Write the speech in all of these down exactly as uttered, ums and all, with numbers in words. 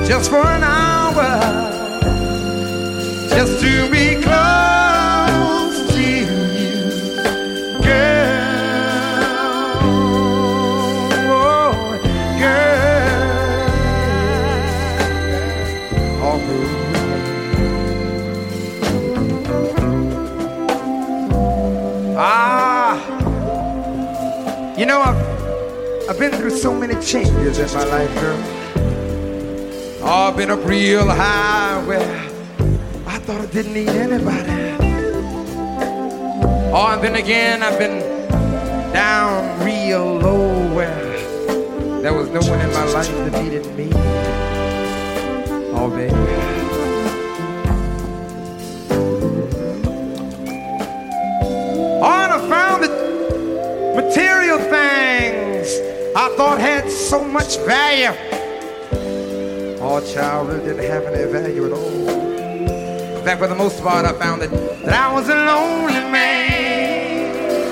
just for an hour, just to be close to you, girl, oh, girl, oh, girl. Ah, you know, I've, I've been through so many changes in my life, girl. Oh, I've been up real high where I thought I didn't need anybody. Oh, and then again, I've been down real low where there was no one in my life that needed me. Oh, baby. Oh, and I found that material things I thought had so much value. Oh, child, really didn't have any value at all. In fact, for the most part, I found that, that I was a lonely man.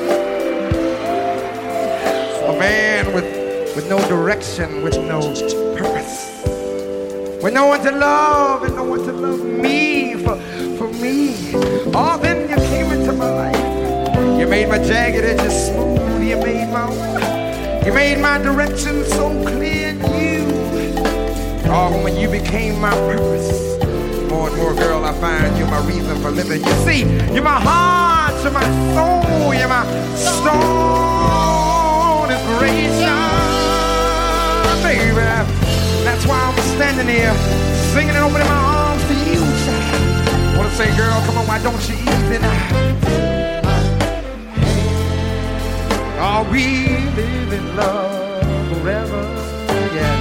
A man with, with no direction, with no purpose. With no one to love and no one to love me for, for me. Oh, then you came into my life. You made my jagged edges smooth. You made my, you made my direction so clear in you. Oh, when you became my purpose, more and more, girl, I find you're my reason for living. You see, you're my heart, you're my soul, you're my stone inspiration, baby. That's why I'm standing here, singing and opening my arms to you. I wanna say, girl, come on, why don't you ease it now? Are we live in love forever? Yeah.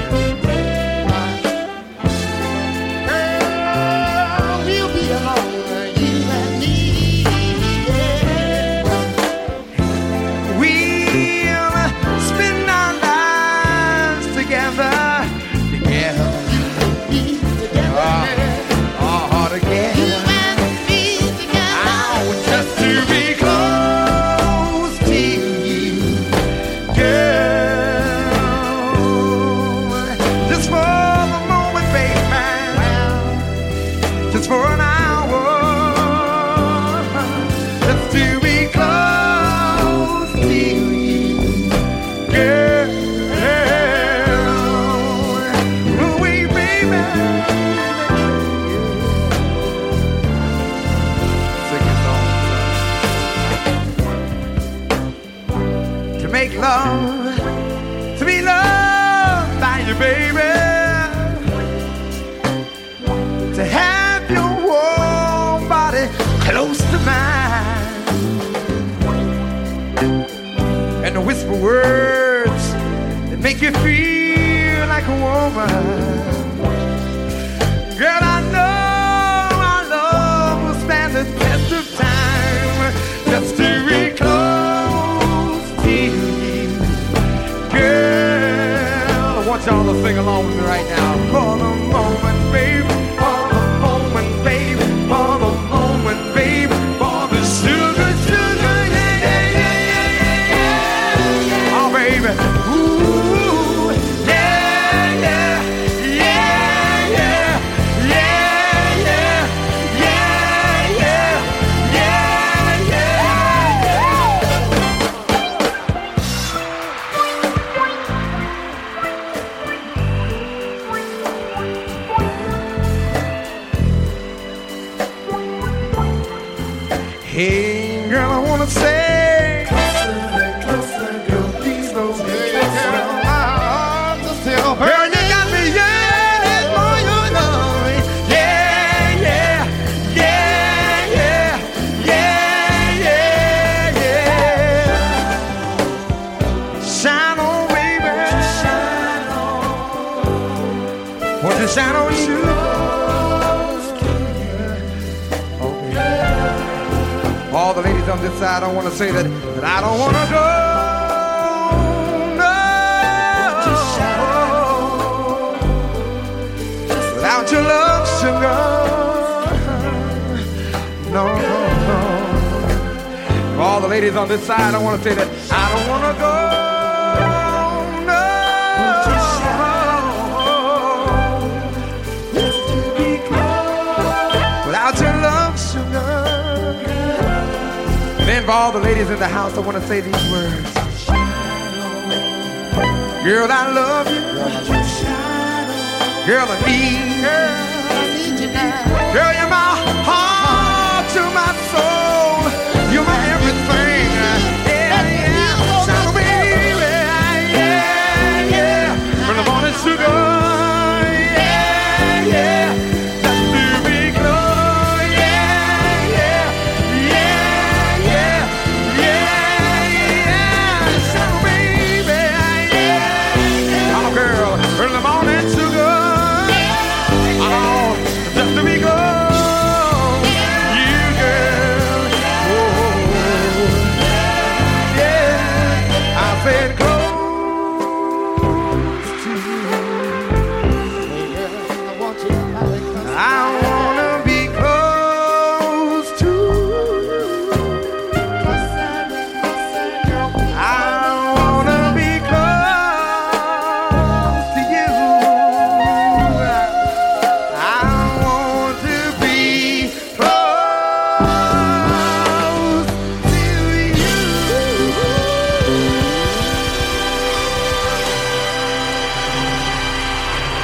Love, to be loved by you, baby, to have your warm body close to mine, and to whisper words that make you feel like a woman. Girl, I know our love will stand the test of time, just to be close to you. Girl, I want y'all to sing along with me right now. For the moment, babe, for the moment, babe, for the moment, babe, for the sugar, sugar, yeah, yeah, yeah, yeah, yeah. Oh, baby, ooh, yeah, yeah, yeah, yeah, yeah, yeah, yeah, yeah, yeah, hey, girl, I wanna say, closer, closer, girl, please don't get closer. My arms are still burning. Girl, you got me yearning for your love. Yeah, yeah, yeah, yeah, yeah, yeah, yeah. Shine on, baby, shine on. Won't you shine on, sugar? All the ladies on this side, I want to say that, that I don't want to go, no, without your love, sugar. No, no, no. All the ladies on this side, I want to say that I don't want to go, no, for all the ladies in the house, I want to say these words. Girl, I love you. Girl, I need you. Girl, you're my